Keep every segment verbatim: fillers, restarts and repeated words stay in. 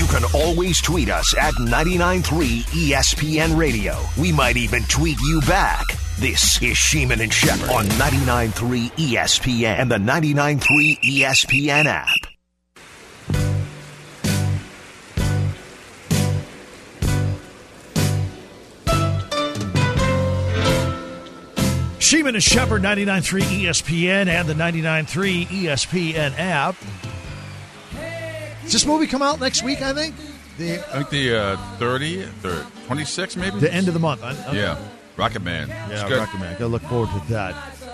can always tweet us at ninety-nine point three E S P N Radio. We might even tweet you back. This is Sheeman and Shepherd on ninety-nine point three E S P N and the ninety-nine point three E S P N app. Sheeman and Shepherd, ninety-nine point three E S P N and the ninety-nine point three E S P N app. Does this movie come out next week, I think? The, I think the uh, thirtieth or twenty-sixth, maybe? The end of the month. Okay. Yeah. Rocket Man. Yeah, Rocket Man. Gotta look forward to that.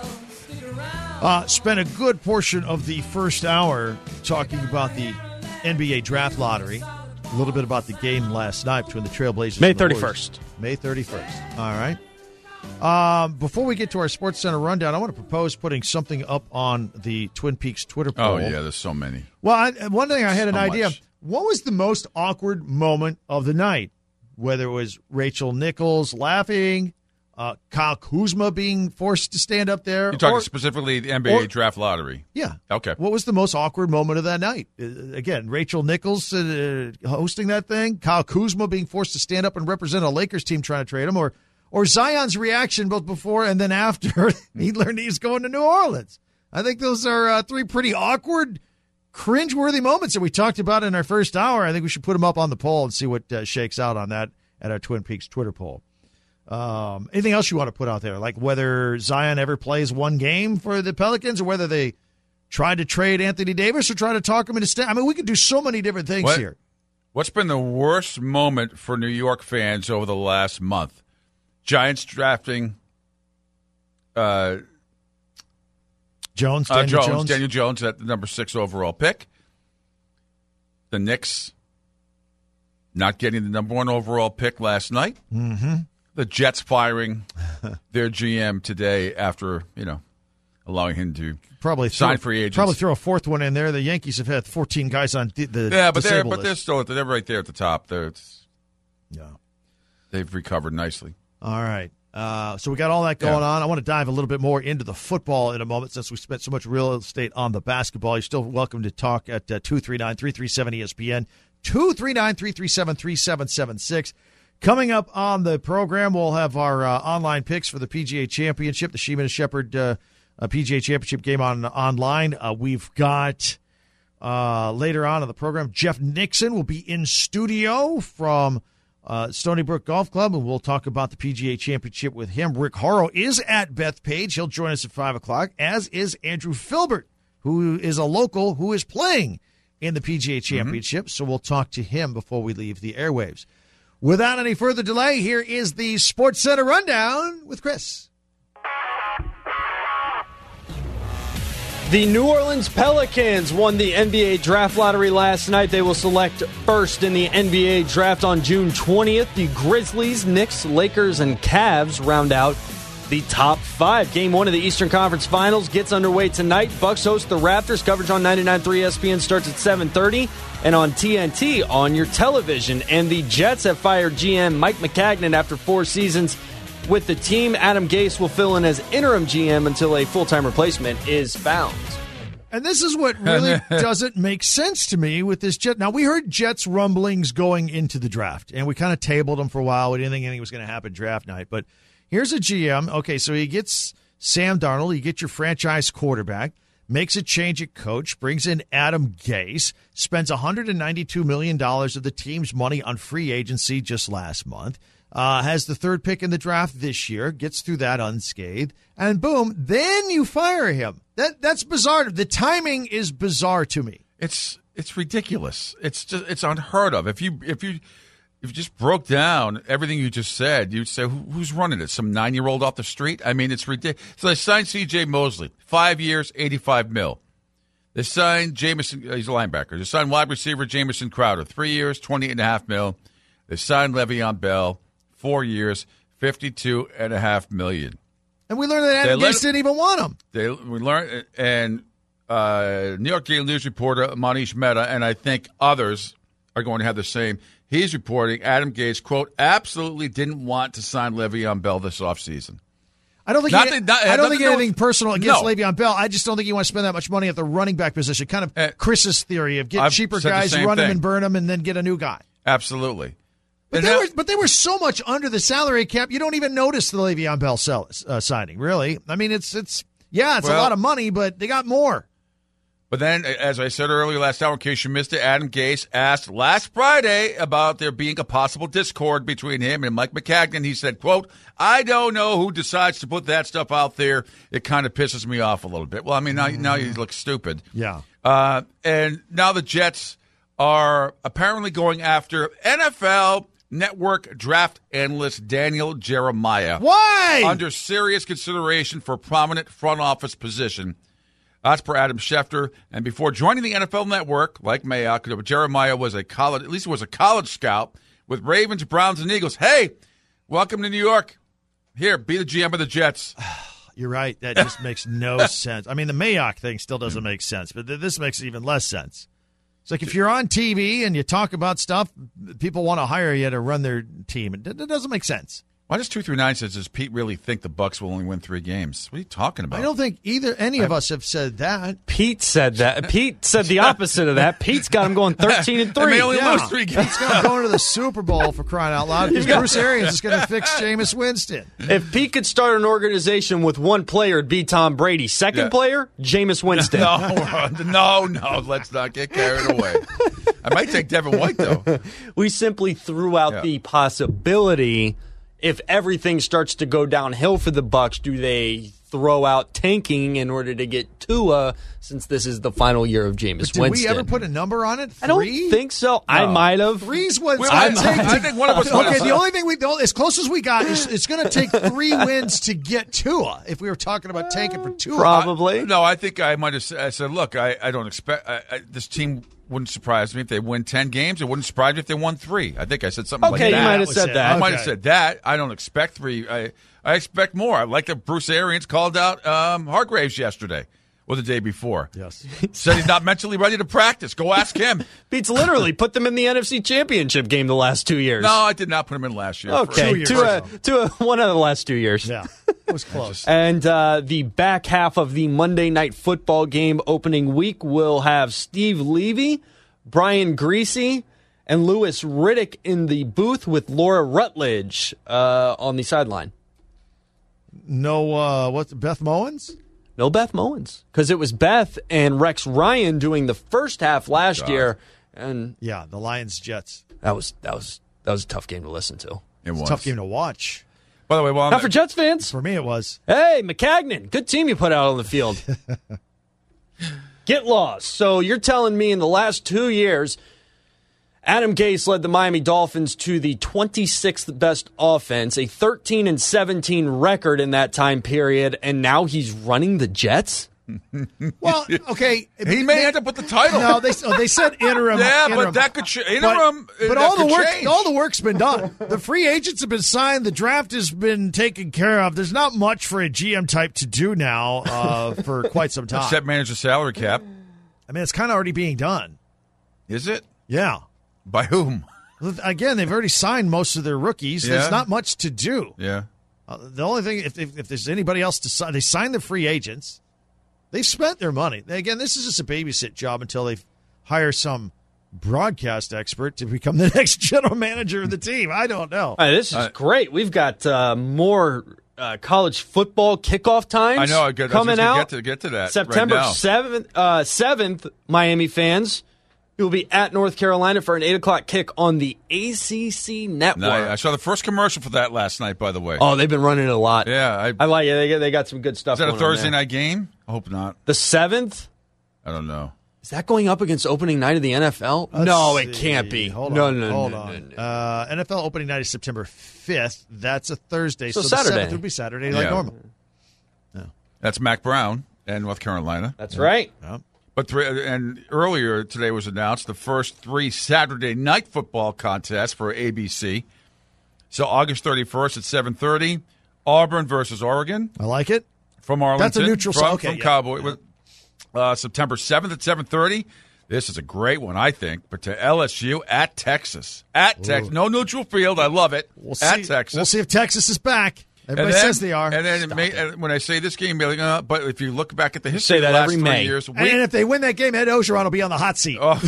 Uh, spent a good portion of the first hour talking about the N B A draft lottery. A little bit about the game last night between the Trailblazers May and the thirty-first. Warriors. May thirty-first. All right. Um, before we get to our Sports Center rundown, I want to propose putting something up on the Twin Peaks Twitter poll. Oh, yeah, there's so many. Well, I, one thing I had an So idea. much. What was the most awkward moment of the night? Whether it was Rachel Nichols laughing, uh, Kyle Kuzma being forced to stand up there. You're talking or, specifically the N B A or- draft lottery. Yeah. Okay. What was the most awkward moment of that night? Uh, again, Rachel Nichols uh, hosting that thing, Kyle Kuzma being forced to stand up and represent a Lakers team trying to trade him, or or Zion's reaction both before and then after he learned he's going to New Orleans. I think those are uh, three pretty awkward, cringeworthy moments that we talked about in our first hour. I think we should put them up on the poll and see what uh, shakes out on that at our Twin Peaks Twitter poll. Um, anything else you want to put out there, like whether Zion ever plays one game for the Pelicans or whether they tried to trade Anthony Davis or try to talk him into staying? I mean, we could do so many different things What? here. What's been the worst moment for New York fans over the last month? Giants drafting uh, Jones, uh, Daniel Jones, Jones. Daniel Jones at the number six overall pick. The Knicks not getting the number one overall pick last night. Mm-hmm. The Jets firing their G M today after, you know, allowing him to Probably sign throw, free agents. Probably throw a fourth one in there. The Yankees have had fourteen guys on the, the yeah, but they're disabled but they're list. still they're right there at the top. They're it's, Yeah. they've recovered nicely. All right. Uh, so we got all that going Yeah. on. I want to dive a little bit more into the football in a moment since we spent so much real estate on the basketball. You're still welcome to talk at uh, two three nine, three three seven E S P N, two three nine, three three seven, three seven seven six. Coming up on the program, we'll have our uh, online picks for the P G A Championship, the Sheeman and Shepherd uh, uh, P G A Championship game on online. Uh, we've got uh, later on in the program, Jeff Nixon will be in studio from Uh, Stony Brook Golf Club, and we'll talk about the P G A Championship with him. Rick Horrow is at Bethpage. He'll join us at five o'clock, as is Andrew Filbert, who is a local who is playing in the P G A Championship. Mm-hmm. So we'll talk to him before we leave the airwaves. Without any further delay, here is the Sports Center Rundown with Chris. The New Orleans Pelicans won the N B A draft lottery last night. They will select first in the N B A draft on June twentieth. The Grizzlies, Knicks, Lakers, and Cavs round out the top five. Game one of the Eastern Conference Finals gets underway tonight. Bucks host the Raptors. Coverage on ninety-nine point three E S P N starts at seven thirty and on T N T on your television. And the Jets have fired G M Mike Maccagnan after four seasons with the team. Adam Gase will fill in as interim G M until a full-time replacement is found. And this is what really doesn't make sense to me with this Jet. Now, we heard Jets rumblings going into the draft, and we kind of tabled them for a while. We didn't think anything was going to happen draft night. But here's a G M. Okay, so he gets Sam Darnold. You get your franchise quarterback, makes a change at coach, brings in Adam Gase, spends one hundred ninety-two million dollars of the team's money on free agency just last month. Uh, has the third pick in the draft this year, gets through that unscathed, and boom, then you fire him. That that's bizarre. The timing is bizarre to me. It's it's ridiculous. It's just it's unheard of. If you if you if you just broke down everything you just said, you'd say Who, who's running it? Some nine year old off the street? I mean, it's ridiculous. So they signed C J Mosley, five years, eighty five mil. They signed Jamison. He's a linebacker. They signed wide receiver Jamison Crowder, three years, twenty eight and a half mil. They signed Le'Veon Bell. Four years, fifty-two and a half million. And we learned that Adam Gase didn't even want him. They we learned, and uh, New York Daily News reporter Manish Mehta, and I think others are going to have the same. He's reporting Adam Gase, quote, absolutely didn't want to sign Le'Veon Bell this offseason. I don't think Not he, that- not- I don't nothing think to do anything with- personal against No. Le'Veon Bell. I just don't think you want to spend that much money at the running back position. Kind of Uh, Chris's theory of get I've cheaper said the guys, same run them thing. and burn them, and then get a new guy. Absolutely. But And they now- were, but they were so much under the salary cap. You don't even notice the Le'Veon Bell sell, uh, signing. Really, I mean, it's it's yeah, it's Well- a lot of money, but they got more. But then, as I said earlier last hour, in case you missed it, Adam Gase asked last Friday about there being a possible discord between him and Mike McCagnon. He said, quote, I don't know who decides to put that stuff out there. It kind of pisses me off a little bit. Well, I mean, now, now you look stupid. Yeah. Uh, and now the Jets are apparently going after N F L Network draft analyst Daniel Jeremiah. Why? Under serious consideration for a prominent front office position. That's per Adam Schefter. And before joining the N F L Network, like Mayock, Jeremiah was a college, at least he was a college scout with Ravens, Browns, and Eagles. Hey, welcome to New York. Here, be the G M of the Jets. You're right. That just makes no sense. I mean, the Mayock thing still doesn't make sense, but th- this makes even less sense. It's like if you're on T V and you talk about stuff, people want to hire you to run their team. It, it doesn't make sense. Why does two three nine says, does Pete really think the Bucs will only win three games? What are you talking about? I don't think either any of us have said that. Pete said that. Pete said the opposite of that. Pete's got him going thirteen and They may three. only Yeah. lose three games. He's going to go into the Super Bowl for crying out loud because Bruce Arians is going to fix Jameis Winston. If Pete could start an organization with one player, it'd be Tom Brady. Second Yeah. player, Jameis Winston. No, no, no. Let's not get carried away. I might take Devin White, though. We simply threw out Yeah. the possibility if everything starts to go downhill for the Bucs, do they throw out tanking in order to get Tua since this is the final year of Jameis But did Winston? we ever put a number on it? Three? I don't think so. I might have. Three's what We I might- take. I think one of us might Okay, have- the only thing we, the, as close as we got, is it's going to take three wins to get Tua. If we were talking about tanking for Tua, Probably. No, I think I might have said, I said look, I, I don't expect I, I, this team wouldn't surprise me if they win ten games. It wouldn't surprise me if they won three. I think I said something Okay, like you that. might have was said it. that. I might have Okay. said that. I don't expect three. I, I expect more. I like that Bruce Arians called out um, Hargraves yesterday or the day before. Yes. Said he's not mentally ready to practice. Go ask him. Pete's literally put them in the N F C Championship game the last two years. No, I did not put him in last year. Okay, Two years two, uh, ago. two, uh, one of the last two years. Yeah, it was close. And uh, the back half of the Monday Night Football game opening week will have Steve Levy, Brian Greasy, and Lewis Riddick in the booth with Laura Rutledge uh, on the sideline. No, uh, what's Beth Mowens? No Beth Mowens, because it was Beth and Rex Ryan doing the first half last God. year, and Yeah, the Lions Jets. that was that was that was a tough game to listen to. It was. Tough game to watch. By the way, well, Not for Jets fans. For me, it was. Hey, McCagnon, good team you put out on the field. Get lost. So you're telling me in the last two years, Adam Gase led the Miami Dolphins to the twenty-sixth best offense, a thirteen and seventeen record in that time period, and now he's running the Jets? Well, okay. he may end up with the title. No, they oh, they said interim. yeah, interim. but that could ch- interim. But, but that all the could work, change. all the work's been done. The free agents have been signed. The draft has been taken care of. There's not much for a G M type to do now uh, for quite some time. Except manage the salary cap. I mean, it's kind of already being done. Is it? Yeah. By whom? Again, they've already signed most of their rookies. Yeah. There's not much to do. Yeah. Uh, the only thing, if, if, if there's anybody else to sign, they signed the free agents. They've spent their money. Again, this is just a babysit job until they hire some broadcast expert to become the next general manager of the team. I don't know. All right, this is great. We've got uh, more uh, college football kickoff times I know. I get, coming I out. Get to get to that. September right now. seventh, uh, seventh, Miami fans. You'll be at North Carolina for an eight o'clock kick on the A C C network. No, I saw the first commercial for that last night. By the way. Oh, they've been running it a lot. Yeah. I, I like it. They got, they got some good stuff. is that a going on Thursday there. night game? I hope not. The seventh? I don't know. Is that going up against opening night of the N F L? Let's no, it see. can't be. Hold no, on. no, hold no, on. no, no. Uh, N F L opening night is September fifth. That's a Thursday. So So, Saturday. the seventh would be Saturday like Yeah. normal. That's Mac Brown and North Carolina. That's right. Yeah. But three, and earlier today was announced the first three Saturday night football contests for A B C. So August thirty-first at seven thirty, Auburn versus Oregon I like it. from Arlington. That's a neutral from, site. Okay, from yeah. Cowboy. With, uh, September seventh at seven thirty. This is a great one, I think. But to L S U at Texas. At Texas. No neutral field. I love it. We'll at see. Texas. We'll see if Texas is back. Everybody then, says they are. And then it may, it. and when I say this game, like, uh, but if you look back at the history say of the that last every three May. years, And, week, and if they win that game, Ed Ogeron will be on the hot seat. oh,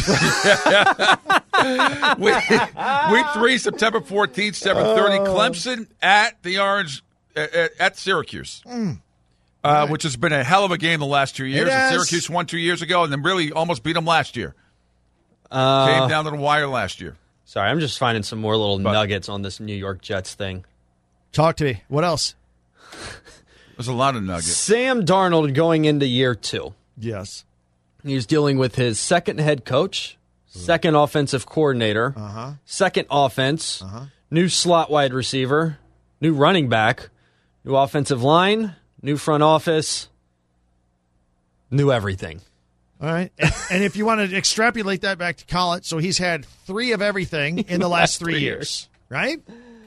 week, week three, September fourteenth, seven thirty, Clemson at the Orange at, at Syracuse. Mm. Uh, Right. Which has been a hell of a game the last two years. It has. Syracuse won two years ago and then really almost beat them last year. Uh, Came down to the wire last year. Sorry, I'm just finding some more little But- nuggets on this New York Jets thing. Talk to me. What else? There's a lot of nuggets. Sam Darnold going into year two. Yes. He's dealing with his second head coach, second offensive coordinator, Uh-huh. second offense, Uh-huh. new slot wide receiver, new running back, new offensive line, new front office, new everything. All right. And, and if you want to extrapolate that back to college, so he's had three of everything in the last three three years, right?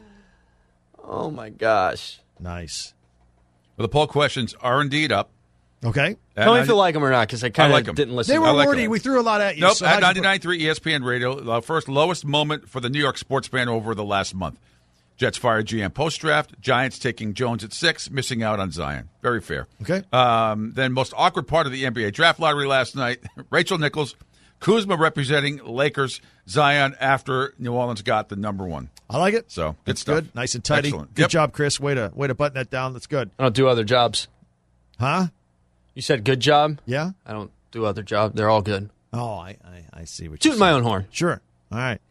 Oh, my gosh. Nice. Well, the poll questions are indeed up. Okay. At Tell me ninety if you like them or not, because I kind of like 'em. didn't listen. They to were I like wordy. that. We threw a lot at you. Nope, so at how'd you ninety-nine point three E S P N Radio, the first lowest moment for the New York sports fan over the last month. Jets fired G M post-draft. Giants taking Jones at six, missing out on Zion. Very fair. Okay. Um, then most awkward part of the N B A draft lottery last night, Rachel Nichols, Kuzma representing Lakers, Zion after New Orleans got the number one. I like it. So, good That's stuff. good. Nice and tidy. Excellent. Good Yep. job, Chris. Way to way to button that down. That's good. I don't do other jobs. Huh? You said good job? Yeah? I don't do other jobs. They're all good. Oh, I, I, I see what Toot you're my saying. own horn. Sure. All right.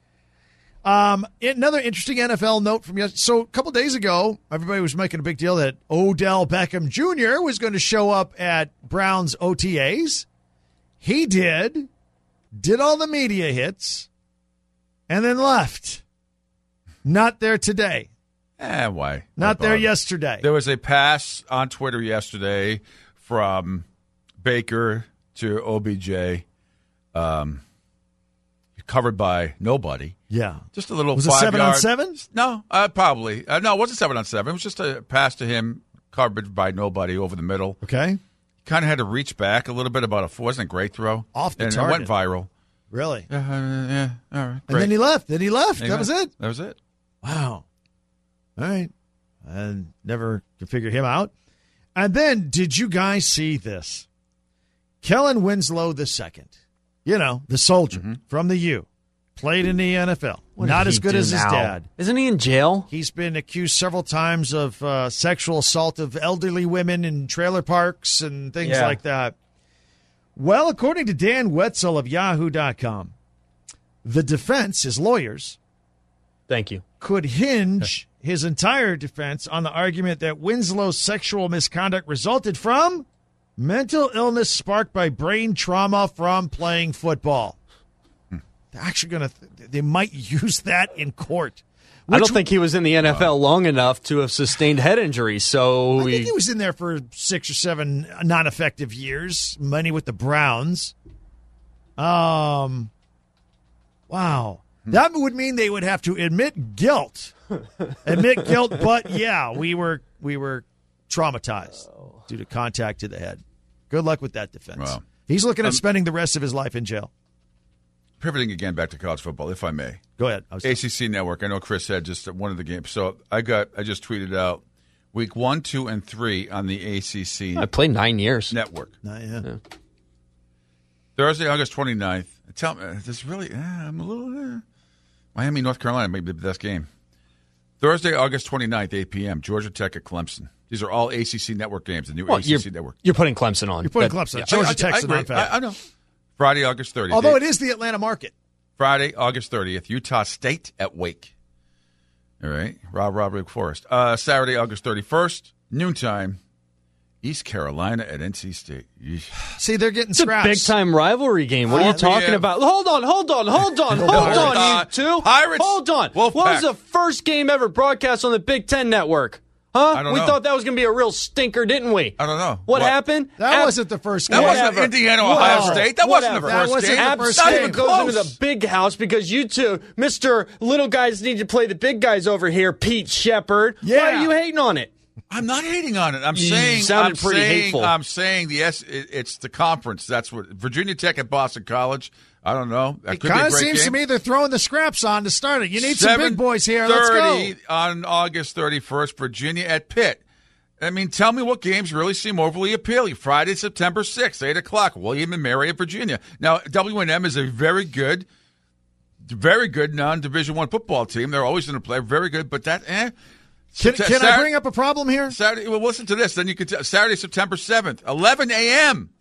Um, another interesting N F L note from yesterday. So a couple days ago, everybody was making a big deal that Odell Beckham Junior was going to show up at Browns O T As. He did, did all the media hits, and then left. Not there today. Eh, why? Not Why there bother? yesterday. There was a pass on Twitter yesterday from Baker to O B J, um, covered by nobody. Yeah. Just a little Was it five seven on yard- seven? No, uh, probably. Uh, no, it wasn't seven on seven. It was just a pass to him, covered by nobody over the middle. Okay. Kind of had to reach back a little bit about a four. Wasn't a great throw. Off the and target. it went viral. Really? Yeah, uh, yeah, all right. And Great. then he left. Then he left. And That he was went. it. That was it. Wow. All right. And never could figure him out. And then, did you guys see this? Kellen Winslow the second, you know, the soldier Mm-hmm. from the U, played in the N F L. What Not did as he good do as his now? dad. Isn't he in jail? He's been accused several times of uh, sexual assault of elderly women in trailer parks and things Yeah. like that. Well, according to Dan Wetzel of Yahoo dot com, the defense, his lawyers, Thank you. could hinge his entire defense on the argument that Winslow's sexual misconduct resulted from mental illness sparked by brain trauma from playing football. They're actually going to, th- they might use that in court. I don't Which- think he was in the N F L long enough to have sustained head injuries. So I we, think he was in there for six or seven non-effective years. Money with the Browns. Um, wow. That would mean they would have to admit guilt. admit guilt, but yeah, we were we were traumatized due to contact to the head. Good luck with that defense. Wow. He's looking at Um, spending the rest of his life in jail. Pivoting again back to college football, if I may. Go ahead. I was A C C Network. I know Chris said just at one of the games. So I got. I just tweeted out week one, two, and three on the A C C I played nine years. Network. Nah, yeah. Thursday, August twenty-ninth. Tell me, this really, uh, I'm a little, uh, Miami, North Carolina, may be the best game. Thursday, August twenty-ninth, eight p.m., Georgia Tech at Clemson. These are all A C C Network games, the new Well, A C you're, C Network. you're putting Clemson on. You're putting That- Clemson. yeah. Georgia I, I, Tech's I, the agree. non-fact. I, I know. Friday, August thirtieth. Although eight- it is the Atlanta market. Friday, August thirtieth, Utah State at Wake. All right. Rob, Rob, Wake Forest. Uh, Saturday, August thirty-first, noontime, East Carolina at N C State. Yeesh. See, they're getting It's a scraps. big time rivalry game. What are Uh, you talking yeah. about? Hold on, hold on, hold on, hold Pirates. on, Uh, you two. Pirates. Hold on. Wolfpack. What was the first game ever broadcast on the Big Ten Network? Huh? I don't we know. thought that was going to be a real stinker, didn't we? I don't know. What, What? happened? That Ab- wasn't the first That game. wasn't Whatever. Indiana, Ohio Whatever. State. That wasn't the Whatever. first That wasn't game. the first Not game. even Ab goes close. into the big house because you two, Mister Little Guys, need to play the big guys over here, Pete Shepard. Why Yeah. are you hating on it? I'm not hating on it. I'm You saying sounded I'm pretty saying, hateful. I'm saying the S. It, it's the conference. That's what Virginia Tech at Boston College. I don't know. That It could be a kind of great seems game. to me they're throwing the scraps on to start it. You need some big boys here. Let's go. On August thirty-first, Virginia at Pitt. I mean, tell me what games really seem overly appealing. Friday, September sixth, eight o'clock, William and Mary at Virginia. Now, W and M is a very good, very good non-Division One football team. They're always going to play very good, but that, eh. Can, Sa- can Saturday, I bring up a problem here? Saturday, well, listen to this. Then you can tell. Saturday, September seventh, eleven a.m.,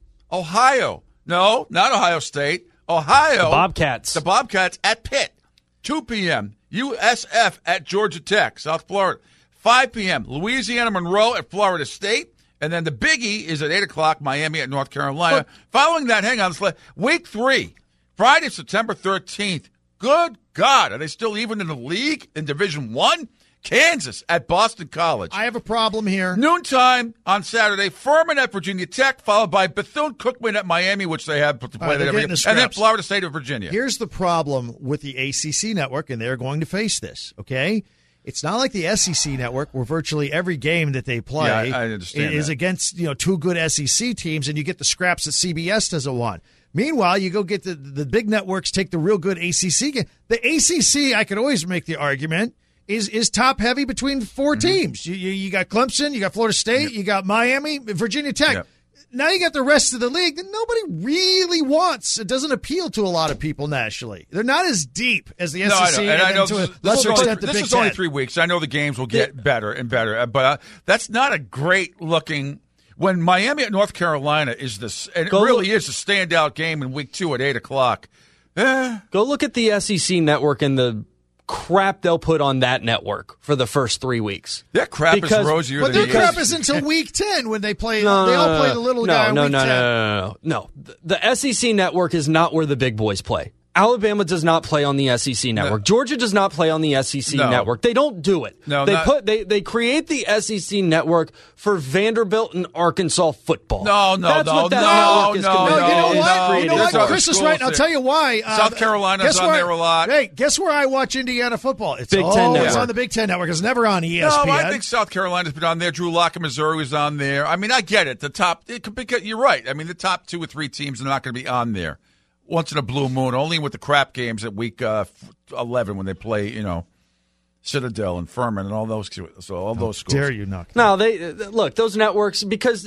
Ohio. No, not Ohio State. Ohio. The Bobcats. The Bobcats at Pitt. two p.m., U S F at Georgia Tech, South Florida. five p.m., Louisiana Monroe at Florida State. And then the biggie is at eight o'clock, Miami at North Carolina. But, following that, hang on, week three, Friday, September thirteenth. Good God, are they still even in the league in Division One? Kansas at Boston College. I have a problem here. Noontime on Saturday, Furman at Virginia Tech, followed by Bethune-Cookman at Miami, which they have to play right, that every year, the and then scraps. Florida State at Virginia. Here's the problem with the A C C network, and they're going to face this, okay? It's not like the S E C network where virtually every game that they play Yeah, I- I understand is that. against, you know, two good S E C teams, and you get the scraps that C B S doesn't want. Meanwhile, you go get the, the big networks, take the real good A C C game. The A C C, I could always make the argument, is is top heavy between four Mm-hmm. teams. You, you you got Clemson, you got Florida State, Yep. you got Miami, Virginia Tech. Yep. Now you got the rest of the league that nobody really wants. It doesn't appeal to a lot of people nationally. They're not as deep as the No, I S E C know. And I and know to this, a is- this lesser is only, extent the this Big is only Ten. three weeks. I know the games will get better and better, uh, but uh, that's not a great looking. When Miami at North Carolina is this, and it Go really look- is a standout game in week two at eight o'clock. Eh, Go look at the S E C network and the crap they'll put on that network for the first three weeks. that crap Because- is rosier But than their the crap S E C. is until week ten when they play. No, they all no, play no, the little no, guy. No, week no, no, ten. no, no, no, no. The, the S E C network is not where the big boys play. Alabama does not play on the S E C network. No. Georgia does not play on the S E C No. network. They don't do it. No, they not- put they they create the S E C network for Vanderbilt and Arkansas football. No, no, That's no, what that no, network is no, No, committed you know no, what? no, you know there's what? other Chris is schools right. And I'll there. tell you why. Uh, South Carolina's guess on where- there a lot. Hey, guess where I watch Indiana football? It's Big Ten always Network. on the Big Ten Network. It's never on E S P N. No, I think South Carolina's been on there. Drew Lock of Missouri was on there. I mean, I get it. The top, it could be, you're right. I mean, the top two or three teams are not going to be on there. Once in a blue moon, only with the crap games at week uh, eleven when they play, you know, Citadel and Furman and all those. So all those schools. Dare you knock? No, they look those networks because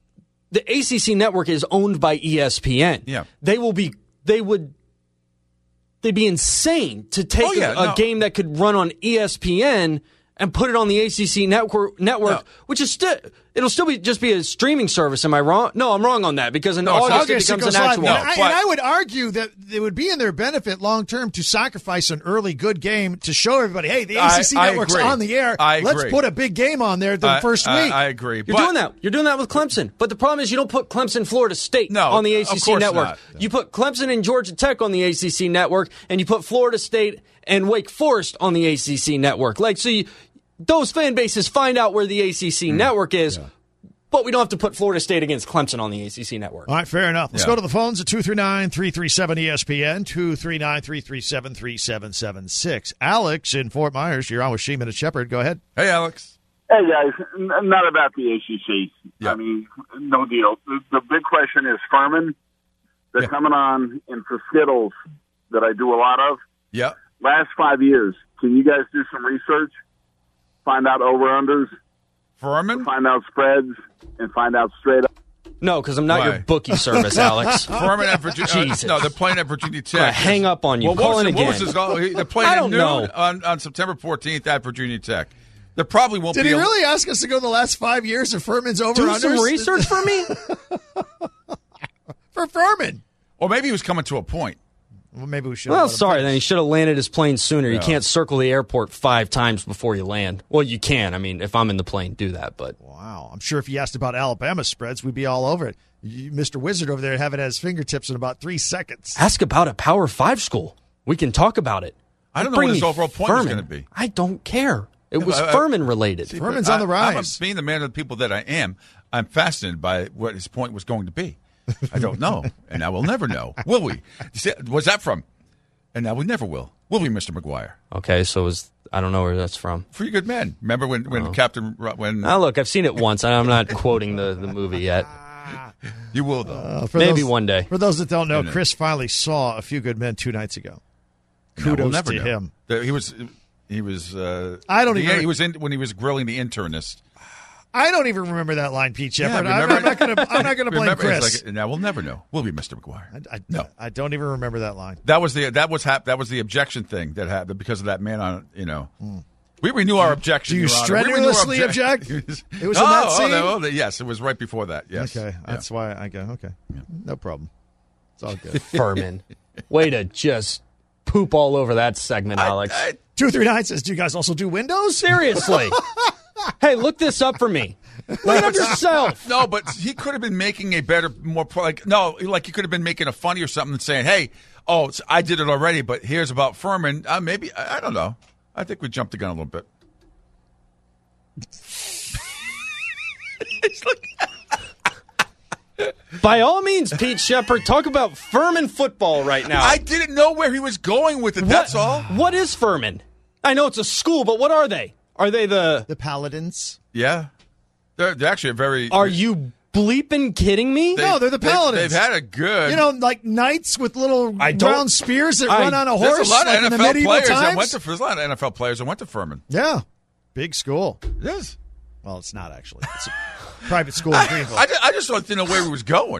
the A C C network is owned by E S P N. Yeah. They will be. They would. They'd be insane to take Oh, yeah, a, a no. game that could run on E S P N and put it on the A C C network. Network, No. which is still. It'll still be just be a streaming service. Am I wrong? No, I'm wrong on that because in No, it's August, August it it becomes goes an live. actual. And I, but- and I would argue that it would be in their benefit long term to sacrifice an early good game to show everybody, hey, the A C C I- I network's agree. on the air. I Let's agree. put a big game on there the I- first I, week. I agree. You're But- doing that. You're doing that with Clemson. But the problem is you don't put Clemson, Florida State No, on the A of C C course network. not. You put Clemson and Georgia Tech on the A C C network, and you put Florida State and Wake Forest on the A C C network. Like, so you, those fan bases find out where the A C C network is, but we don't have to put Florida State against Clemson on the A C C network. All right, fair enough. Let's Yeah. go to the phones at two three nine, three three seven, E S P N, two three nine, three three seven, three seven seven six. Alex in Fort Myers, you're on with Sheeman and Shepard. Go ahead. Hey, Alex. Hey, guys, n- not about the A C C. Yeah. I mean, no deal. The, the big question is Furman. They're Yeah. coming on in for Skittles that I do a lot of. Yeah. Last five years, can you guys do some research? Find out over-unders, Furman? find out spreads, and find out straight up. No, because I'm not Why? your bookie service, Alex. Furman at Virginia. Uh, Jesus. no, they're playing at Virginia Tech. Gonna hang up on you. Well, Call what was, in it- what was again. his goal? They're playing I at don't noon know. on, on September fourteenth at Virginia Tech. There probably won't Did be he a, really ask us to go the last five years of Furman's over Do some research for me. for Furman? Or maybe he was coming to a point. Well, maybe we should. Well, let him sorry, finish. then he should have landed his plane sooner. You Yeah. can't circle the airport five times before you land. Well, you can. I mean, if I'm in the plane, do that. But Wow, I'm sure if you asked about Alabama spreads, we'd be all over it. You, Mister Wizard over there have it at his fingertips in about three seconds. ask about a Power Five school. We can talk about it. I don't know Bring what his me overall point was Furman. going to be. I don't care. It was but I- Furman related. Furman's But on the I- I'm a- rise. being the man of the people that I am, I'm fascinated by what his point was going to be. I don't know, and I will never know. Will we? You see, what's that from? And now we never will. We'll be Mister McGuire. Okay, so it was, I don't know where that's from. Three Good Men. Remember when, when oh. Captain... when Now, look, I've seen it once. I'm not quoting the, the movie yet. You will, though. Uh, for Maybe those, one day. For those that don't know, Chris finally saw A Few Good Men two nights ago. Kudos we'll never to know. him. He was... He was... Uh, I don't even... He was in when he was grilling the internist. I don't even remember that line, Pete Shepard. Yeah, I'm, I'm not going to. I'm not going to blame remember, Chris. Like, now we'll never know. We'll be Mister McGuire. I, I, no, I don't even remember that line. That was the that was hap- that was the objection thing that happened because of that man on. You know, mm. we renew our objection. Do you Your strenuously object? It was in oh, that scene. Oh, oh, yes, it was right before that. Yes. Okay, that's yeah. why I go. Okay, yeah. No problem. It's all good. Furman, way to just poop all over that segment, I, Alex. I, Two three nine says, "Do you guys also do Windows?" Seriously. Hey, look this up for me. Look it up yourself. No, but he could have been making a better, more like no, like he could have been making a funny or something and saying, "Hey, oh, it's, I did it already, but here's about Furman." Uh, maybe I, I don't know. I think we jumped the gun a little bit. By all means, Pete Shepard, talk about Furman football right now. I didn't know where he was going with it. What, that's all. What is Furman? I know it's a school, but what are they? Are they the the Paladins? Yeah, they're, they're actually a very. Are you bleeping kidding me? They, no, they're the Paladins. They, they've had a good, you know, like knights with little round spears that I, run on a horse. There's a lot like of in N F L the medieval players times. that went to. There's a lot of N F L players that went to Furman. Yeah, big school. It is. Well, it's not actually. It's a private school in Greenville. I, I, I just didn't know where he was going.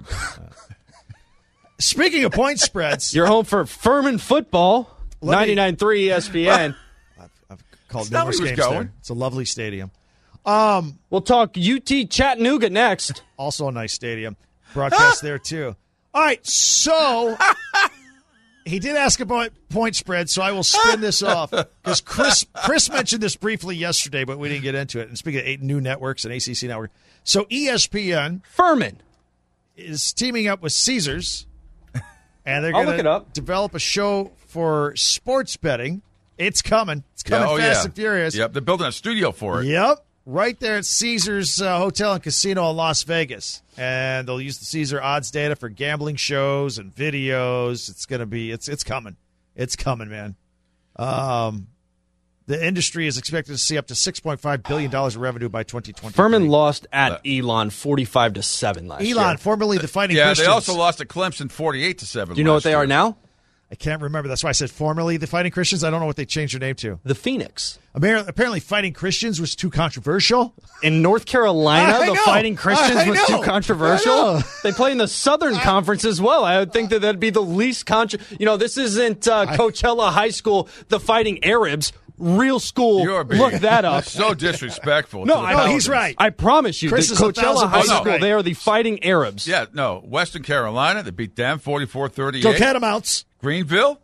Speaking of point spreads, you're home for Furman football. ninety-nine point three E S P N. I've, I've called numerous games going. there. It's a lovely stadium. Um, we'll talk U T Chattanooga next. Also a nice stadium. Broadcast there, too. All right, so he did ask about point spread, so I will spin this off. Because Chris Chris mentioned this briefly yesterday, but we didn't get into it. And speaking of eight new networks and A C C Network, so E S P N Furman is teaming up with Caesars, and they're I'll going look it up. to develop a show for sports betting. It's coming. It's coming yeah, oh, fast yeah. and furious. Yep, they're building a studio for it. Yep. Right there at Caesars uh, Hotel and Casino in Las Vegas. And they'll use the Caesar odds data for gambling shows and videos. It's going to be, it's it's coming. It's coming, man. Um, the industry is expected to see up to six point five billion dollars in revenue by twenty twenty. Furman lost at uh, Elon forty-five to seven last Elon, year. Elon, formerly the Fighting yeah, Christians. Yeah, they also lost to Clemson forty-eight to seven. Do you know what they year. are now? I can't remember. That's why I said formerly the Fighting Christians. I don't know what they changed their name to. The Phoenix. Apparently, Fighting Christians was too controversial. In North Carolina, I the know. Fighting Christians I was know. too controversial. I know. They play in the Southern I, Conference as well. I would think that that'd be the least contra. You know, this isn't uh, Coachella High School, the Fighting Arabs. Real school. You're being Look that up. So disrespectful. No, to the I, no he's right. I promise you, Chris the is a Coachella High thousand School, right. they are the Fighting Arabs. Yeah, no. Western Carolina, they beat them forty-four thirty-eight. Go Catamounts. Greenville.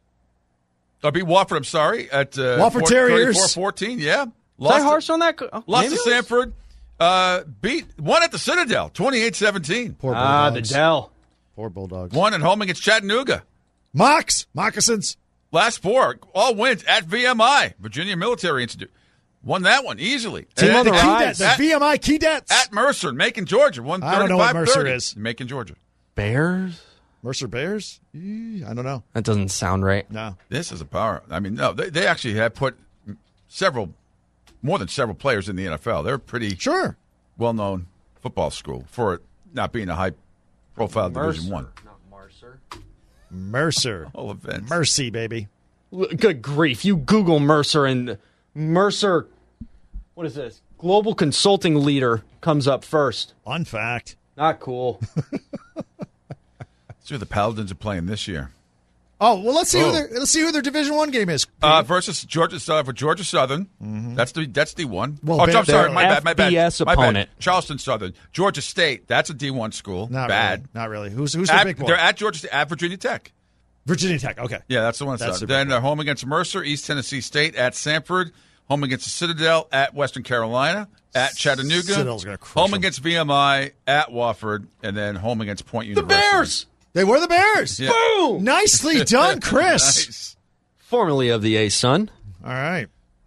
I beat Wofford, I'm sorry, at uh, Wofford Terriers. thirty-four fourteen, yeah. Lost Was I harsh to, on that? Oh, lost to Sanford. Uh, beat one at the Citadel, twenty-eight seventeen. Poor ah, Bulldogs. the Dell. Poor Bulldogs. One at home against Chattanooga. Mocs. Moccasins. Last four, all wins at V M I, Virginia Military Institute. Won that one easily. Team on the rise. The V M I Keydets. At Mercer, Macon, Georgia. Won I don't know what Mercer thirty. is. Macon, Georgia. Bears? Mercer Bears? I don't know. That doesn't sound right. No. This is a power. I mean, no, they, they actually have put several, more than several players in the N F L. They're a pretty sure well-known football school for it not being a high-profile Division One. Not Mercer. Mercer. All events. Mercy, baby. Good grief. You Google Mercer and Mercer, what is this? Global Consulting Leader comes up first. Fun fact. Not cool. Let's see who the Paladins are playing this year. Oh, well, let's see oh. who their let's see who their Division One game is. Uh, versus Georgia uh, for Georgia Southern. Mm-hmm. That's the that's D one. Well, oh, they're, I'm sorry, my bad, my bad. F B S my opponent. bad. Charleston Southern. Georgia State. That's a D one school. Not bad. Really. Not really. Who's who's at, the big boy? They're at Georgia State, at Virginia Tech. Virginia Tech. Okay. Yeah, that's the one. That's the then they're home against Mercer, East Tennessee State, at Sanford, home against the Citadel, at Western Carolina, at Chattanooga, Citadel's gonna crush home them. against V M I, at Wofford, and then home against Point University. The Bears! They were the Bears. Yeah. Boom! Nicely done, Chris. Nice. Formerly of the A-Sun. All right.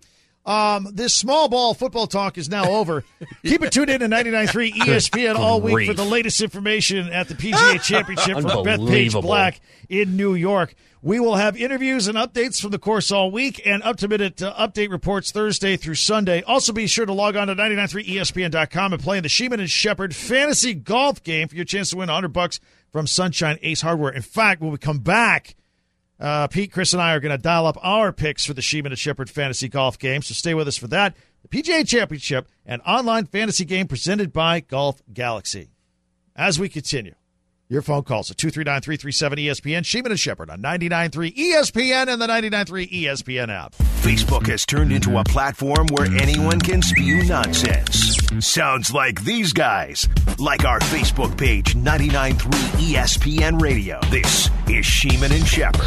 Um, this small ball football talk is now over. Keep it tuned in to ninety-nine point three E S P N all week for the latest information at the P G A Championship from Bethpage Black in New York. We will have interviews and updates from the course all week and up-to-minute uh, update reports Thursday through Sunday. Also be sure to log on to ninety-nine point three E S P N dot com and play in the Sheeman and Shepherd Fantasy Golf Game for your chance to win one hundred bucks from Sunshine Ace Hardware. In fact, when we come back, Uh, Pete, Chris, and I are going to dial up our picks for the Sheeman and Shepherd Fantasy Golf Game, so stay with us for that. The P G A Championship, an online fantasy game presented by Golf Galaxy. As we continue, your phone calls at two three nine, three three seven, E S P N, Sheeman and Shepherd on ninety-nine point three E S P N and the ninety-nine point three E S P N app. Facebook has turned into a platform where anyone can spew nonsense. Sounds like these guys. Like our Facebook page, ninety-nine point three E S P N Radio. This is Sheeman and Shepherd.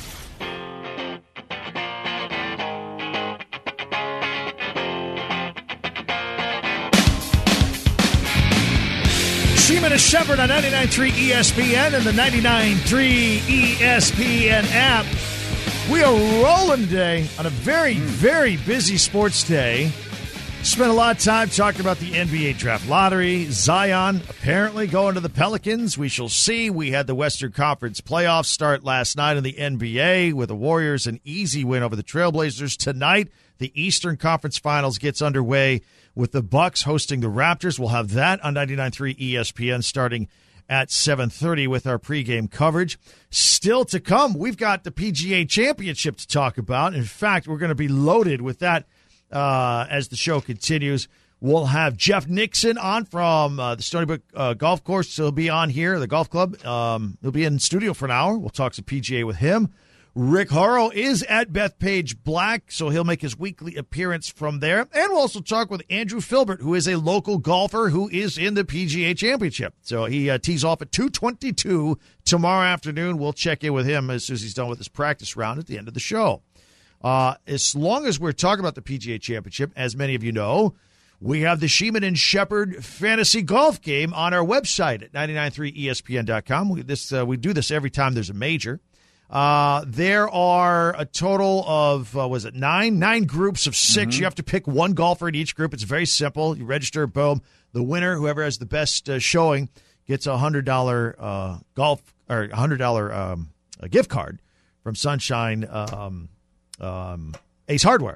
Sheeman and Shepherd on ninety-nine point three E S P N and the ninety-nine point three E S P N app. We are rolling today on a very, very busy sports day. Spent a lot of time talking about the N B A draft lottery. Zion apparently going to the Pelicans. We shall see. We had the Western Conference playoffs start last night in the N B A with the Warriors an easy win over the Trailblazers. Tonight, the Eastern Conference Finals gets underway with the Bucks hosting the Raptors. We'll have that on ninety-nine point three E S P N starting at seven thirty with our pregame coverage. Still to come, we've got the P G A Championship to talk about. In fact, we're going to be loaded with that uh, as the show continues. We'll have Jeff Nixon on from uh, the Stony Brook uh, Golf Course. So he'll be on here, the golf club. Um, he'll be in studio for an hour. We'll talk some P G A with him. Rick Horrow is at Bethpage Black, so he'll make his weekly appearance from there. And we'll also talk with Andrew Filbert, who is a local golfer who is in the P G A Championship. So he uh, tees off at two twenty-two tomorrow afternoon. We'll check in with him as soon as he's done with his practice round at the end of the show. Uh, as long as we're talking about the P G A Championship, as many of you know, we have the Sheeman and Shepherd Fantasy Golf Game on our website at ninety-nine point three E S P N dot com. We, this, uh, we do this every time there's a major. Uh, there are a total of, uh, was it nine? Nine groups of six. Mm-hmm. You have to pick one golfer in each group. It's very simple. You register, boom. The winner, whoever has the best uh, showing, gets a one hundred dollars uh, golf or one hundred dollars um, a gift card from Sunshine um, um, Ace Hardware.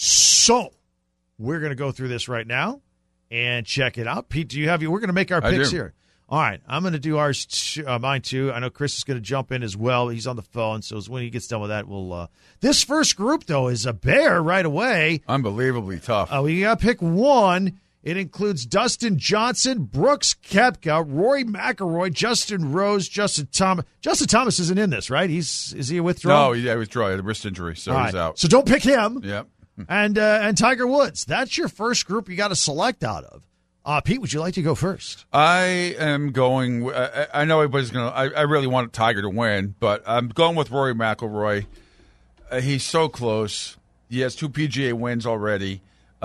So we're going to go through this right now and check it out. Pete, do you have you? We're going to make our I picks do. here. All right, I'm going to do ours, t- uh, mine too. I know Chris is going to jump in as well. He's on the phone, so when he gets done with that, we'll. Uh... This first group though is a bear right away. Unbelievably tough. Uh, we got to pick one. It includes Dustin Johnson, Brooks Koepka, Rory McIlroy, Justin Rose, Justin Thomas. Justin Thomas isn't in this, right? He's is he a withdrawal? No, yeah, he withdrew. He had a wrist injury, so All he's right. out. So don't pick him. Yep. And uh, and Tiger Woods. That's your first group you got to select out of. Uh, Pete, would you like to go first? I am going. I, I know everybody's going to. I really want Tiger to win, but I'm going with Rory McIlroy. Uh, he's so close. He has two P G A wins already.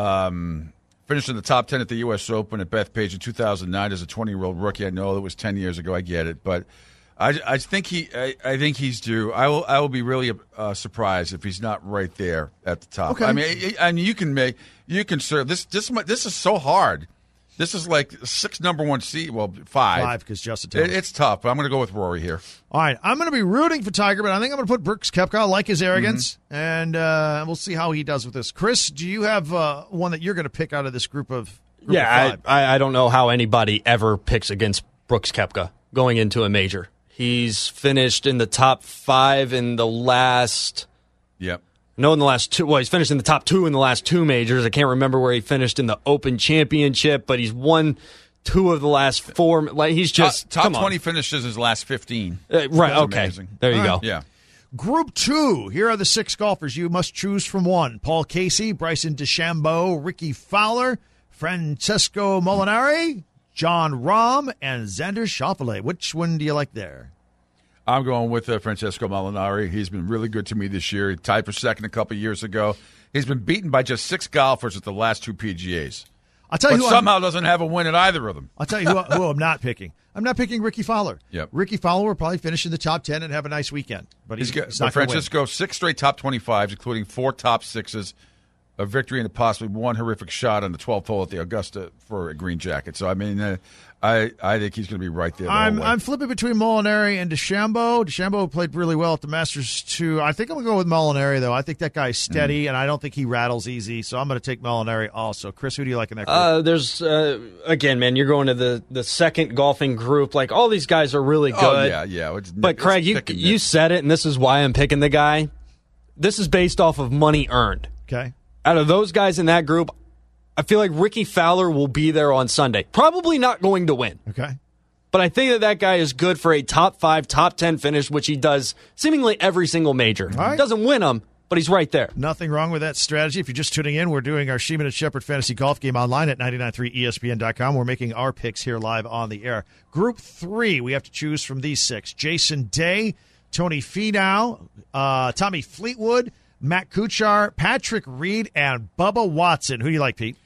Um, finished in the top ten at the U S Open at Bethpage in two thousand nine as a twenty-year-old rookie. I know that was ten years ago. I get it, but I, I think he. I, I think he's due. I will. I will be really uh, surprised if he's not right there at the top. Okay. I mean, I mean, you can make. You can serve this. This. This is so hard. This is like six number one seed. Well, five. Five because Justin Thomas. It, it's tough, but I'm going to go with Rory here. All right, I'm going to be rooting for Tiger, but I think I'm going to put Brooks Koepka. I like his arrogance, mm-hmm. and uh, we'll see how he does with this. Chris, do you have uh, one that you're going to pick out of this group of group Yeah, of five? I, I don't know how anybody ever picks against Brooks Koepka going into a major. He's finished in the top five in the last... Yep. No, in the last two. Well, he's finished in the top two in the last two majors. I can't remember where he finished in the Open Championship, but he's won two of the last four. Like he's just top, top come on. twenty finishes his last fifteen. Uh, right. That's okay. amazing. There you All go. right. Yeah. Group two. Here are the six golfers you must choose from one: Paul Casey, Bryson DeChambeau, Ricky Fowler, Francesco Molinari, John Rahm, and Xander Schauffele. Which one do you like there? I'm going with uh, Francesco Molinari. He's been really good to me this year. He tied for second a couple years ago. He's been beaten by just six golfers at the last two P G As. I'll tell you but who somehow I'm, doesn't have a win at either of them. I'll tell you who, who I'm not picking. I'm not picking Ricky Fowler. Yep. Ricky Fowler will probably finish in the top ten and have a nice weekend. But he's, He's got he's but not going to win. Francisco six straight top twenty-fives, including four top sixes. a victory and possibly one horrific shot on the twelfth hole at the Augusta for a green jacket. So, I mean, uh, I I think he's going to be right there the I'm whole way. I'm flipping between Molinari and DeChambeau. DeChambeau played really well at the Masters too. I think I'm going to go with Molinari, though. I think that guy's steady, mm. and I don't think he rattles easy, so I'm going to take Molinari also. Chris, who do you like in that group? Uh, there's, uh, again, man, you're going to the, the second golfing group. Like, all these guys are really good. Oh, yeah, yeah. It's, but, it's Craig, you you said it, and this is why I'm picking the guy. This is based off of money earned. Okay. Out of those guys in that group, I feel like Ricky Fowler will be there on Sunday. Probably not going to win. Okay. But I think that that guy is good for a top five, top ten finish, which he does seemingly every single major. All right. Doesn't win them, but he's right there. Nothing wrong with that strategy. If you're just tuning in, we're doing our Sheeman and Shepherd Fantasy Golf Game online at ninety-nine point three E S P N dot com. We're making our picks here live on the air. Group three, we have to choose from these six. Jason Day, Tony Finau, uh, Tommy Fleetwood, Matt Kuchar, Patrick Reed, and Bubba Watson. Who do you like, Pete?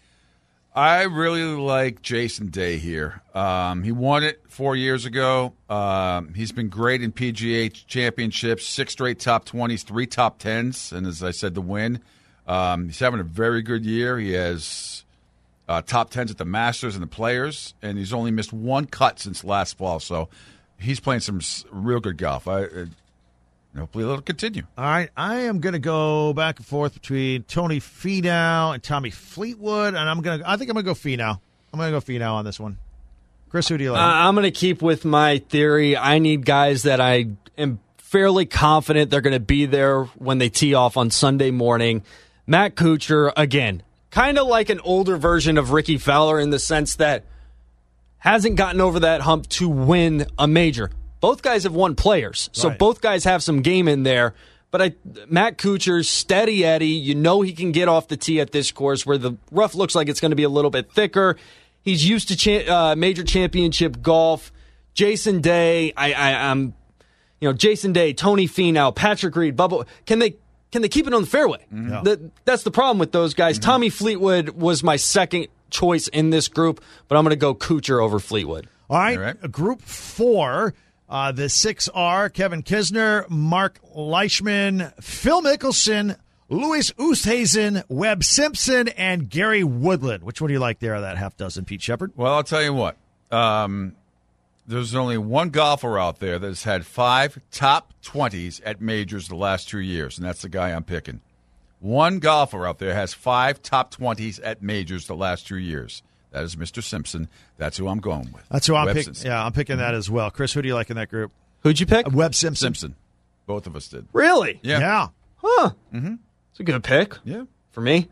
I really like Jason Day here. Um, he won it four years ago. Um, he's been great in P G A championships, six straight top twenties, three top tens, and as I said, the win. Um, he's having a very good year. He has uh, top tens at the Masters and the Players, and he's only missed one cut since last fall. So he's playing some real good golf. I, uh, hopefully it'll continue. All right, I am going to go back and forth between Tony Finau and Tommy Fleetwood, and I'm going to. I think I'm going to go Finau. I'm going to go Finau on this one. Chris, who do you like? Uh, I'm going to keep with my theory. I need guys that I am fairly confident they're going to be there when they tee off on Sunday morning. Matt Kuchar, again, kind of like an older version of Ricky Fowler in the sense that hasn't gotten over that hump to win a major. Both guys have won Players, so right. Both guys have some game in there. But I, Matt Kuchar's steady Eddie. You know he can get off the tee at this course where the rough looks like it's going to be a little bit thicker. He's used to cha- uh, major championship golf. Jason Day, I, I, I'm, you know, Jason Day, Tony Finau, Patrick Reed, Bubba. Can they can they keep it on the fairway? Mm-hmm. The, that's the problem with those guys. Mm-hmm. Tommy Fleetwood was my second choice in this group, but I'm going to go Kuchar over Fleetwood. All right, All right. Group four. Uh, the six are Kevin Kisner, Mark Leishman, Phil Mickelson, Louis Oosthuizen, Webb Simpson, and Gary Woodland. Which one do you like there of that half dozen, Pete Shepard? Well, I'll tell you what. Um, there's only one golfer out there that's had five top twenties at majors the last two years, and that's the guy I'm picking. One golfer out there has five top twenties at majors the last two years. That is Mister Simpson. That's who I'm going with. That's who I'm Webb picking. Simpson. Yeah, I'm picking that as well. Chris, who do you like in that group? Who'd you pick? Uh, Webb Simpson. Simpson. Both of us did. Really? Yeah. Yeah. Huh. Mm-hmm. It's a good pick. Yeah. For me.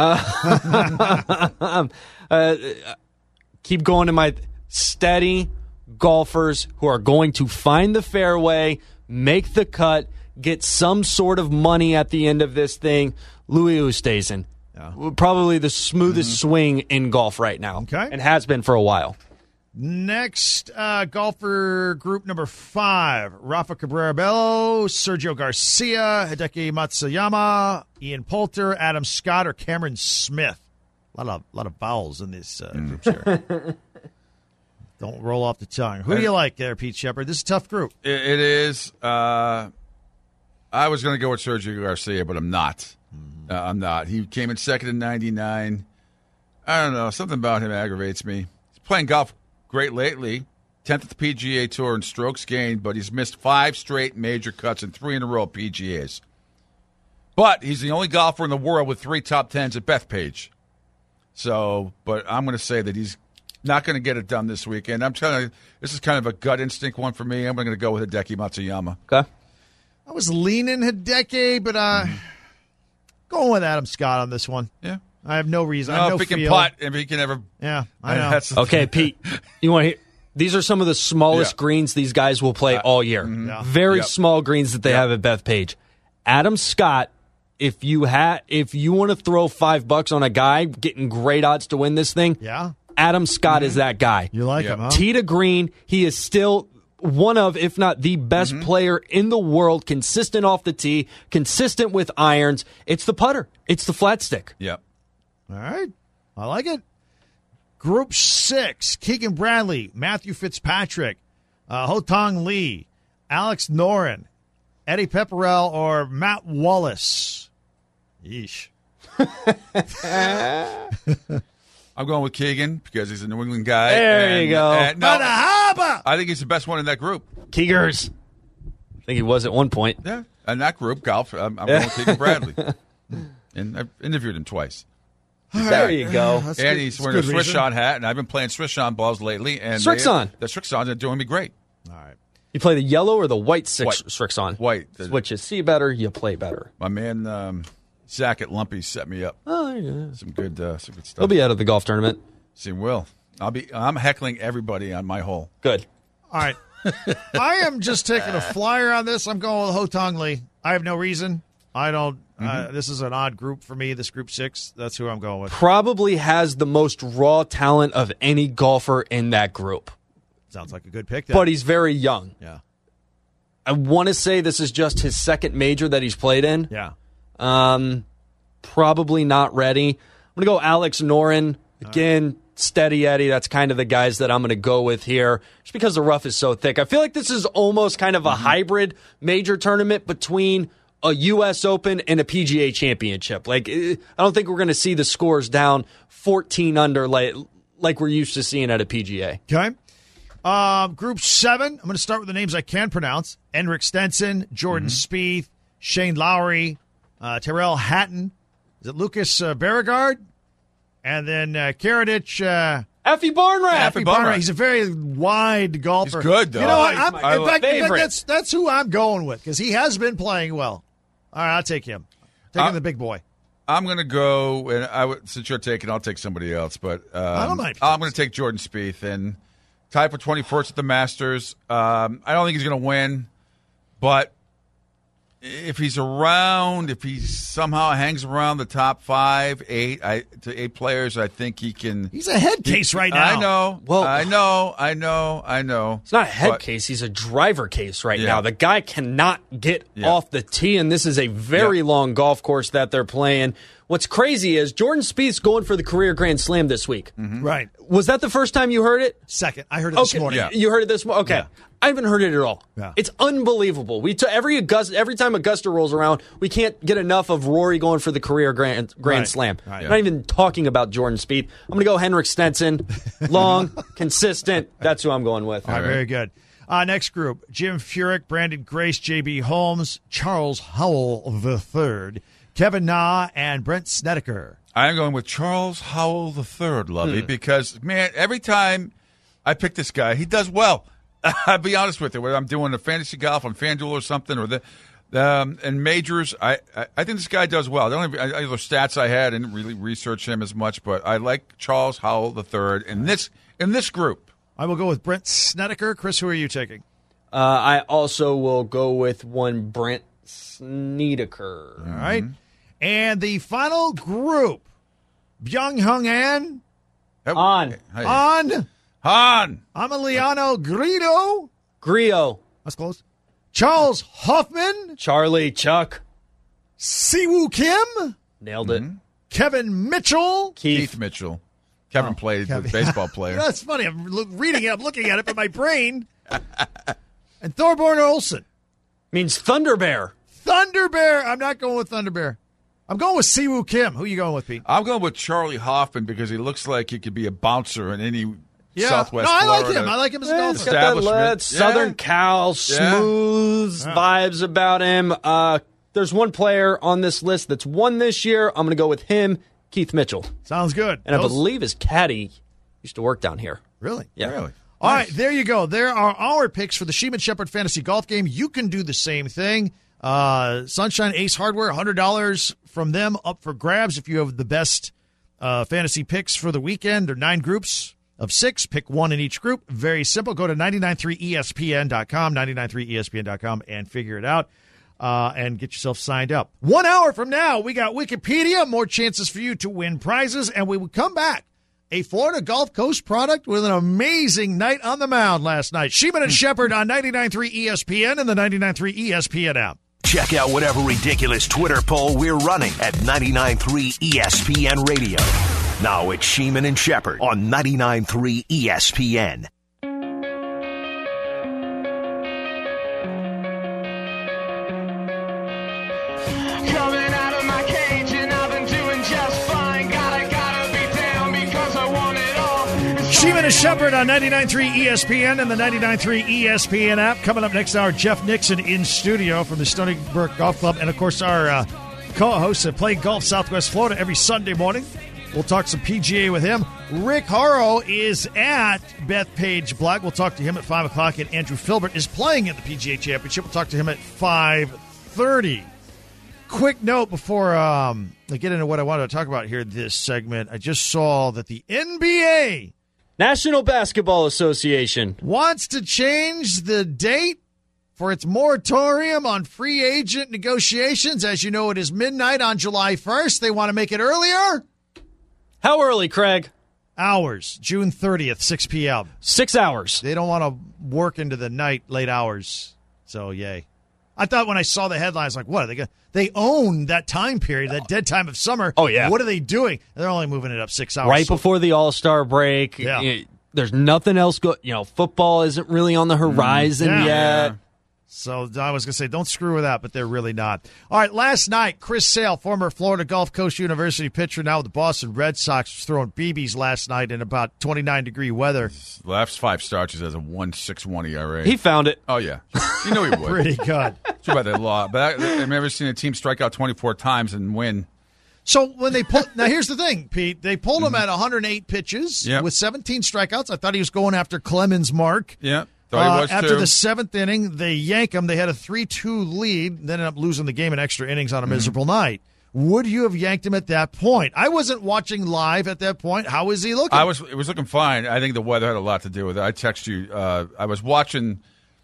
Uh, um, uh, keep going to my steady golfers who are going to find the fairway, make the cut, get some sort of money at the end of this thing. Louis Oosthuizen. Yeah. Probably the smoothest mm-hmm. swing in golf right now. Okay. And has been for a while. Next, uh, golfer group number five, Rafa Cabrera Bello, Sergio Garcia, Hideki Matsuyama, Ian Poulter, Adam Scott, or Cameron Smith. A lot of, lot of vowels in these uh, mm. groups here. Don't roll off the tongue. Who do you like there, Pete Shepard? This is a tough group. It, it is. Uh, I was going to go with Sergio Garcia, but I'm not. Uh, I'm not. He came in second in ninety-nine. I don't know. Something about him aggravates me. He's playing golf great lately. tenth at the P G A Tour in strokes gained, but he's missed five straight major cuts and three in a row at P G As. But he's the only golfer in the world with three top tens at Bethpage. So, but I'm going to say that he's not going to get it done this weekend. I'm telling you, this is kind of a gut instinct one for me. I'm going to go with Hideki Matsuyama. Okay. I was leaning Hideki, but uh, mm. going with Adam Scott on this one. Yeah. I have no reason. No, I have no if he feel. can putt, if he can ever. Yeah, I know. That's okay, Pete, you want to hear? These are some of the smallest yeah. greens these guys will play uh, all year. Mm-hmm. Yeah. Very yep. small greens that they yep. have at Bethpage. Adam Scott, if you ha- if you want to throw five bucks on a guy getting great odds to win this thing, Yeah. Adam Scott mm-hmm. is that guy. You like yep. him, huh? Tee to green, he is still one of, if not the best mm-hmm. player in the world, consistent off the tee, consistent with irons. It's the putter. It's the flat stick. Yep. All right. I like it. Group six, Keegan Bradley, Matthew Fitzpatrick, uh, Ho-Tong Lee, Alex Noren, Eddie Pepperell, or Matt Wallace. Yeesh. I'm going with Keegan because he's a New England guy. There and, you go. And, no, By the harbor! I think he's the best one in that group. Keegers. I think he was at one point. Yeah, and that group, golf. I'm, I'm going with Keegan Bradley, and I've interviewed him twice. There you go. That's and good. he's That's wearing a good Swiss reason. on hat, and I've been playing Swiss on balls lately. And Strixon. They, the Strixons are doing me great. All right. You play the yellow or the white six White. Strixon? White. Which is see better, you play better. My man um, Zach at Lumpy set me up. Oh, yeah. Some good, uh, some good stuff. He'll be out of the golf tournament. See, will I'll be? I'm heckling everybody on my hole. Good. All right. I am just taking a flyer on this. I'm going with Ho Tong Lee. I have no reason. I don't. Uh, this is an odd group for me, this group six. That's who I'm going with. Probably has the most raw talent of any golfer in that group. Sounds like a good pick. Then. But he's very young. Yeah. I want to say this is just his second major that he's played in. Yeah. Um, probably not ready. I'm going to go Alex Noren. Again, steady Eddie. That's kind of the guys that I'm going to go with here just because the rough is so thick. I feel like this is almost kind of a hybrid major tournament between a U S Open and a P G A Championship. Like, I don't think we're going to see the scores down fourteen under like, like we're used to seeing at a P G A. Okay. Um, group seven. I'm going to start with the names I can pronounce: Enric Stenson, Jordan Spieth, Shane Lowry, uh, Tyrrell Hatton. Is it Lucas uh, Beauregard? And then uh, Karadich. Uh, Effie Barnrat. Effie Barnrat. Barnrat. He's a very wide golfer. He's good, though. You know what? Oh, I'm, he's my in fact, in fact, favorite. that's that's who I'm going with because he has been playing well. All right, I'll take him. Taking Uh, the big boy. I'm going to go, and I would, since you're taking, I'll take somebody else. But um, I don't mind. I'm going to take Jordan Spieth and tie for twenty-first at the Masters. Um, I don't think he's going to win, but if he's around, if he somehow hangs around the top five, eight, I, to eight players, I think he can. He's a head case right now. I know. Well- I know. I know. I know. It's not a head But- case. He's a driver case right Yeah. now. The guy cannot get Yeah. off the tee, and this is a very Yeah. long golf course that they're playing. What's crazy is Jordan Spieth's going for the career Grand Slam this week. Right. Was that the first time you heard it? Second. I heard it this Okay, morning. Yeah. you heard it this morning. Okay, Yeah. I haven't heard it at all. Yeah. It's unbelievable. We t- every Augusta, every time Augusta rolls around, we can't get enough of Rory going for the career Grand Grand Right. Slam. Right. I'm not even talking about Jordan Spieth. I'm going to go Henrik Stenson. Long, consistent. That's who I'm going with. All right, very good. Uh, next group: Jim Furyk, Brandon Grace, J B Holmes, Charles Howell the Third, Kevin Na, and Brent Snedeker. I'm going with Charles Howell the Third, Lovey, because, man, every time I pick this guy, he does well. I'll be honest with you. Whether I'm doing a fantasy golf on FanDuel or something, or the um, and majors, I, I, I think this guy does well. The only I, other stats I had, I didn't really research him as much, but I like Charles Howell the Third in this in this group. I will go with Brent Snedeker. Chris, who are you taking? Uh, I also will go with one Brent Snedeker. All right. And the final group: Byung Hung An, On. Hey. On, Han. Emiliano Grillo. Grillo. That's close. Charles Hoffman, Charlie. Chuck. Siwoo Kim, Nailed it. Kevin Mitchell. Keith. Keith Mitchell. Kevin played Kevin. the baseball player. That's funny. I'm lo- reading it. I'm looking at it, but my brain. And Thorborn Olsen. Means Thunder Bear. Thunder Bear. I'm not going with Thunder Bear. I'm going with Siwoo Kim. Who are you going with, Pete? I'm going with Charlie Hoffman because he looks like he could be a bouncer in any Yeah. Southwest no, I like Florida. him. I like him as a Yeah, golfer. he's got that Establishment. lead, Southern Yeah. Cal, smooth vibes about him. Uh, there's one player on this list that's won this year. I'm going to go with him, Keith Mitchell. Sounds good. And I Those- believe his caddy used to work down here. Really? Yeah. Really? All right, there you go. There are our picks for the Sheeman Shepherd Fantasy Golf Game. You can do the same thing. Uh, Sunshine Ace Hardware, one hundred dollars from them up for grabs if you have the best uh, fantasy picks for the weekend. There are nine groups of six. Pick one in each group. Very simple. Go to nine nine three E S P N dot com, nine nine three E S P N dot com, and figure it out. Uh, and get yourself signed up. One hour from now, we got Wikipedia, more chances for you to win prizes, and we will come back. A Florida Gulf Coast product with an amazing night on the mound last night. Sheeman and Shepherd on ninety-nine point three E S P N and the ninety-nine point three E S P N app. Check out whatever ridiculous Twitter poll we're running at ninety-nine point three E S P N Radio. Now it's Sheeman and Shepherd on ninety-nine point three E S P N. Coming out of my cage and I've been doing Sheeman and Shepherd on ninety-nine point three E S P N and the ninety-nine point three E S P N app. Coming up next hour, Jeff Nixon in studio from the Stony Brook Golf Club. And, of course, our uh, co-host at Play Golf Southwest Florida every Sunday morning. We'll talk some P G A with him. Rick Haro is at Bethpage Black. We'll talk to him at five o'clock. And Andrew Filbert is playing at the P G A Championship. We'll talk to him at five thirty. Quick note before um, I get into what I wanted to talk about here this segment. I just saw that the N B A National Basketball Association wants to change the date for its moratorium on free agent negotiations. As you know, it is midnight on July first. They want to make it earlier. How early, Craig? Hours. June thirtieth, six p.m. Six hours. They don't want to work into the night, late hours. So, yay. I thought when I saw the headlines, like, what are they going to? They own that time period, that dead time of summer. Oh, yeah. What are they doing? They're only moving it up six hours. Right before the All-Star break. Yeah. You know, there's nothing else. Go- you know, football isn't really on the horizon Yeah. yet. Yeah. So I was going to say, don't screw with that, but they're really not. All right, last night, Chris Sale, former Florida Gulf Coast University pitcher, now with the Boston Red Sox, was throwing B Bs last night in about twenty-nine degree weather. Last five starts has a one point six one E R A. He found it. Oh, yeah. You know he would. Pretty good. Too bad they lost. But I, I've never seen a team strike out twenty-four times and win. So when they pull, now here's the thing, Pete. They pulled him at one hundred eight pitches Yep. with seventeen strikeouts. I thought he was going after Clemens' mark. Yeah. Thought he Uh, was after too. the seventh inning, they yank him. They had a three two lead, then ended up losing the game in extra innings on a miserable night. Would you have yanked him at that point? I wasn't watching live at that point. How is he looking? I was. It was looking fine. I think the weather had a lot to do with it. I text you. Uh, I was watching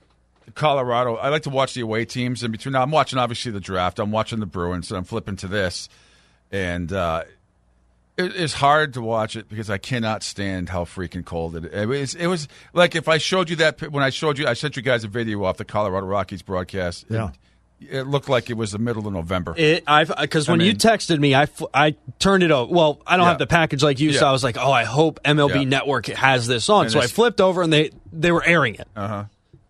Colorado. I like to watch the away teams in between. Now I'm watching obviously the draft. I'm watching the Bruins, and I'm flipping to this, and uh, it, it's hard to watch it because I cannot stand how freaking cold it is. It was, it was like if I showed you that when I showed you, I sent you guys a video off the Colorado Rockies broadcast. Yeah. It, it looked like it was the middle of November. It, I've because when I mean- you texted me, I, f- I turned it over. Well, I don't Yeah. have the package like you, so Yeah. I was like, oh, I hope M L B Yeah. Network has this on. And so I it's- flipped over, and they they were airing it. Uh-huh.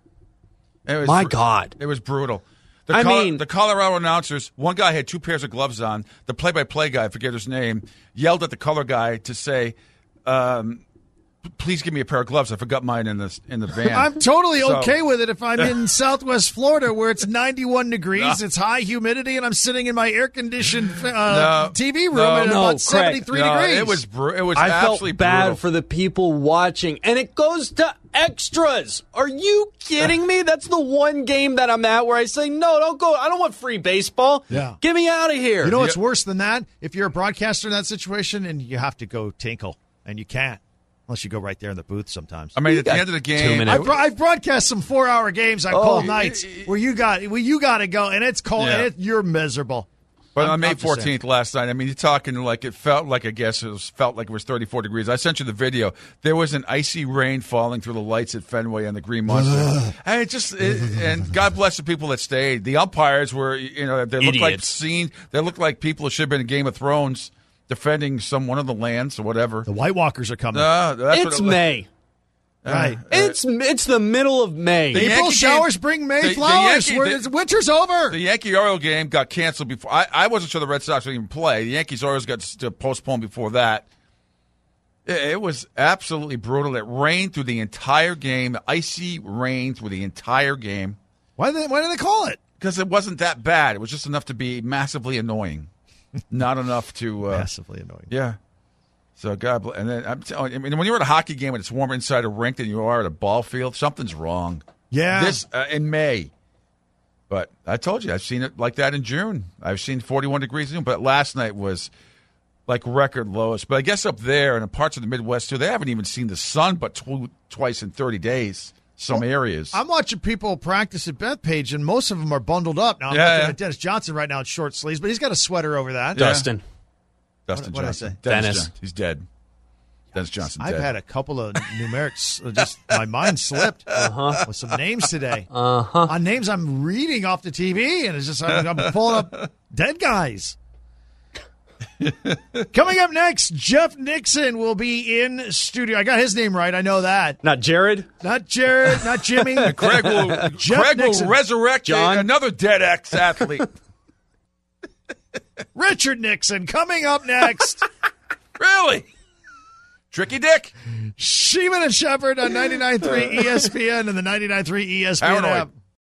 It was My br- God. It was brutal. The I Col- mean- the Colorado announcers, one guy had two pairs of gloves on. The play-by-play guy, I forget his name, yelled at the color guy to say, um, please give me a pair of gloves. I forgot mine in the, in the van. I'm totally So- okay with it if I'm in Southwest Florida where it's ninety-one degrees, it's high humidity, and I'm sitting in my air-conditioned uh, No. T V room No. at No, about Craig. seventy-three No, degrees. It was, bru- it was I felt absolutely bad brutal. for the people watching, and it goes to extras. Are you kidding me? That's the one game that I'm at where I say, no, don't go. I don't want free baseball. Yeah. Get me out of here. You know what's worse than that? If you're a broadcaster in that situation and you have to go tinkle, and you can't unless you go right there in the booth sometimes. I mean, You at the got end of the two game, minutes. I've, bro- I've broadcast some four-hour games on Oh. cold nights where you got where you got to go, and it's cold, Yeah. and it, you're miserable. But I'm- on May I'm just saying. fourteenth last night, I mean, you're talking like it felt like, I guess it was, felt like it was thirty-four degrees. I sent you the video. There was an icy rain falling through the lights at Fenway and the Green Monster. and it just, it, and God bless the people that stayed. The umpires were, you know, they looked like Idiots. scene. They looked like people who should have been in Game of Thrones defending some one of the lands or whatever. The White Walkers are coming. Uh, that's It's what it, May. right. It's it's the middle of May. The April Yankee showers game- bring May the- the flowers. Yankee- We're- the- winter's over. The Yankee Oriole game got canceled before. I, I wasn't sure the Red Sox would even play. The Yankees Orioles got to postpone before that. It, it was absolutely brutal. It rained through the entire game. Icy rain through the entire game why, do they, why do they call it? because it wasn't that bad. It was just enough to be massively annoying, not enough to. Uh, Massively annoying. Yeah. So God bless. And then I'm telling you, I mean, when you're at a hockey game and it's warmer inside a rink than you are at a ball field, something's wrong. Yeah. This uh, in May. But I told you, I've seen it like that in June. I've seen forty-one degrees in June. But last night was like record lowest. But I guess up there and in parts of the Midwest too, they haven't even seen the sun but tw- twice in thirty days. Some areas. I'm watching people practice at Bethpage, and most of them are bundled up. Now, I'm Yeah, looking yeah. at Dennis Johnson right now in short sleeves, but he's got a sweater over that. Yeah. Dustin. Dustin What- what'd I Johnson. say? Dennis. Dennis. Johnson. He's dead. Dennis Johnson. I've dead. had a couple of numerics. uh, Just my mind slipped Uh-huh. with some names today. Uh-huh. On names I'm reading off the T V, and it's just I'm, I'm pulling up dead guys. Coming up next, Jeff Nixon will be in studio. I got his name right. I know that. Not Jared. Not Jared. Not Jimmy. Craig will, Jeff Craig Nixon. will resurrect John. another dead ex-athlete. Richard Nixon coming up next. Really? Tricky Dick. Sheeman and Shepard on ninety-nine point three E S P N and the ninety-nine point three E S P N Paranoid. app.